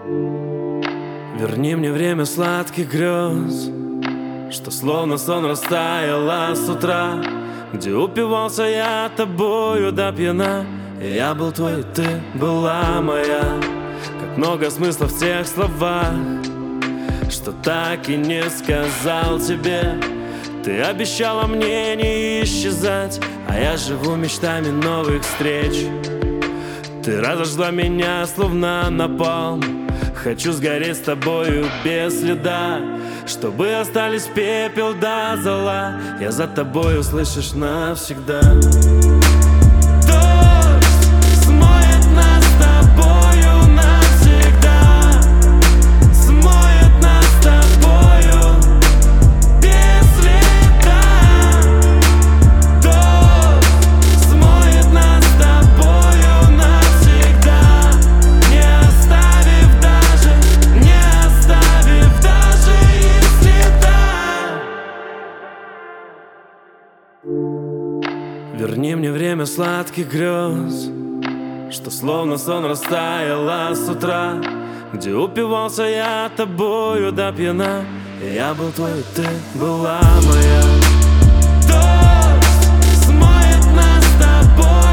Верни мне время сладких грез, что словно сон растаяло с утра, где упивался я тобою до пьяна. И я был твой, и ты была моя. Как много смысла в тех словах, что так и не сказал тебе. Ты обещала мне не исчезать, а я живу мечтами новых встреч. Ты разожгла меня словно напалм. Хочу сгореть с тобою без следа, чтобы остались пепел до зола. Я за тобой, услышишь, навсегда. Дождь смоет нас с тобою навсегда, смоет нас с тобою без следа. Дождь смоет нас с тобою навсегда, не оставив даже и следа. Верни мне время сладких грез, что словно сон растаяло с утра, где упивался я тобою до пьяна. И я был твой, и ты была моя. Дождь смоет нас с тобой